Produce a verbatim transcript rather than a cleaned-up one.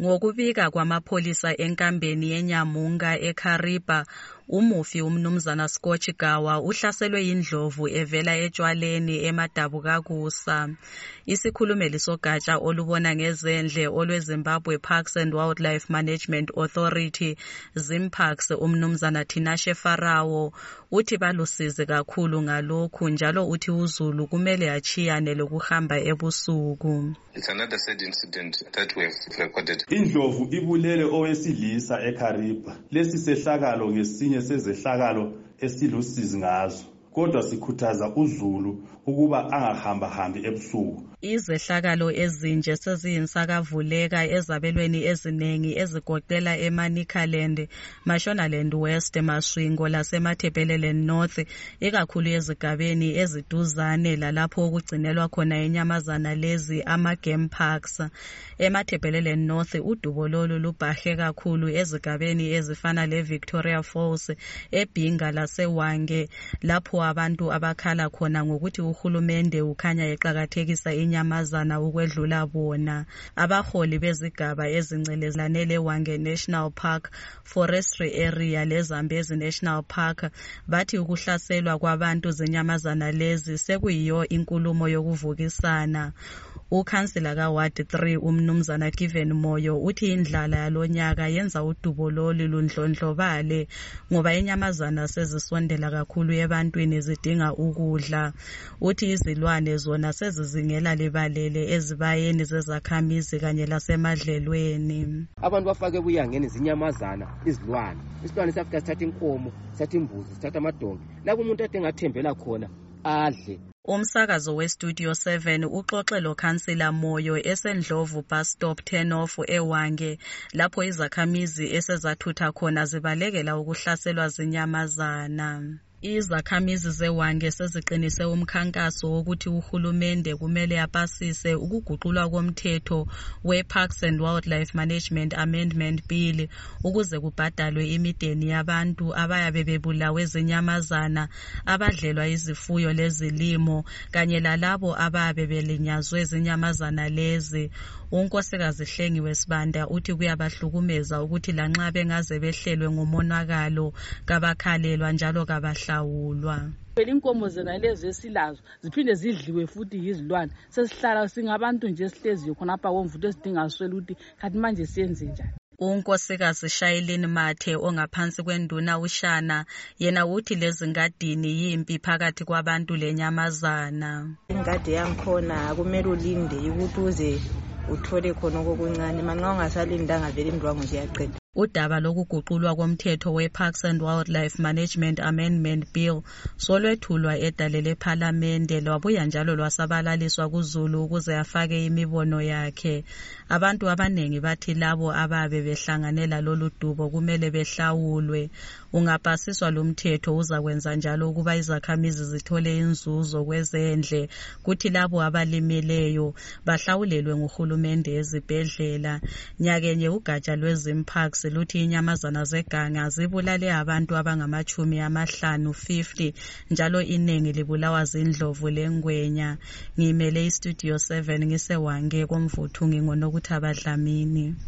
Ngokubika kwamapholisa enkambeni yeNyamunga eKariba, umufi umnumzana Scotch Gawa uhlaselwe yindlovu evela etshwaleni eMadabukakusa. Isikhulumeli sogatsha olubona ngezendle olweZimbabwe Parks and Wildlife Management Authority, ZimParks, umnumzana Tinashe Farawo, uthi balusizi kakhulu ngalokhu njalo uthi uZulu kumele achiyane lokuhamba ebusuku. It's another sad incident that we have recorded. Indlovu ibulele owesilisa eKariba. Lesi sehlakalo ngesinye sezehlakalo esilusizi ngazo. Kodwa sikhuthaza uZulu ukuba angahamba hambi ebusuku. Izehlakalo ezinje seziyinsakavuleka ezabelweni ezinengi ezigoqela eManicaland, Mashonaland West, Masvingo lasemaThebeleland North, ikakhulu ezigabeni eziduzane lalapho okugcinelwa khona inyamazana lezi ama-game parks. EmaThebeleland North udubo lolu lubhahe kakhulu ezigabeni ezifana leVictoria Falls, eBhinga laseWange, lapho abantu abakhala khona ngokuthi uhulumende ukhanya eqakathekisa inyamazana ukwedlula bona. Abaholi bezigaba ezingcelezelane leWange National Park, Forestry Area leZambezi National Park bathi ukuhlaselwa kwabantu zenyamazana lezi sekuyiyo inkulumo yokuvukisana. Ukhansila kaWard three umnumzana Given Moyo uthi indlala yalonyaka yenza udubo lolu lundlondlobale ngoba inyamazana sezisondela kakhulu ebantwini zidinga ukudla. Uthi izilwane zona sezizingela libalele ezibayeni zezakhamizi kanye lasemadlelweni. Abantu bafake ebuyangeni zinyamazana izilwane. Isilwane safika sithatha inkomo, sithatha imbuzi, sithatha amadonki. Lapho umuntu ade ngathembela khona adle. Umsakazo weStudio seven uxoxe lo Khansila Moyo esendlovu bus stop turn off eWange lapho izakhamizi esezathutha khona zibalekela ukuhlaselwa zinyamazana. Izakhamizi zeWange seziqinise umkhankaso wokuthi uhulumende kumele apasise ukuguqulwa komthetho we-Parks and Wildlife Management Amendment Bill ukuze kubhadalwe imideni yabantu abayabe bebulawe zinyamazana, abadlelwa izifuyo lezilimo kanye lalabo ababe belinyazwe zinyamazana lezi. Unkosikazi Hlengiwe Sibanda uthi kuyabahlukumeza ukuthi lanxa bengaze behlelwe ngomonakalo kabakhalelwa njalo kabahlawulwa. Inkomo zena lezi esilazo ziphinde zidliwe futhi yizilwane. Sesihlala singabantu nje sihlezi khonapha komvuto esidinga swela ukuthi kanti manje siyenze njani. Unkosikazi Shailene Mathe ongaphansi kwenduna uShana yena uthi lezi ngadini yimpi phakathi kwabantu lenyamazana. Ingadi yangikhona kumele ulinde ukuthi uze uthole khona okuncane manxa ungasalindanga vele indwangu nje yaqeda. Udaba lokuguqulwa komthetho we-Parks and Wildlife Management Amendment Bill solwethulwa edale lePhalamende lwabuya njalo lwasabalaliswa kuZulu ukuze afake imibono yakhe. Abantu abanengi bathi labo ababe behlanganela lolu dubo kumele behlawulwe. Ungapasiswa lo mthetho uzakwenza njalo ukuba izakhamizi zithole inzuzo kwezendle, kuthi labo abalimeleyo bahlawulelwe nguhulumende ezibhedlela. Nyakenye ugatsha lweZimParks luthi inyamazana zeganga zibulale abantu abangamachumi amahlanu fifty njalo iningi libulawa zindlovu lengwenya. Ngimele iStudio seven ngiseWange komvuthu ngingonokuthi abadlamini.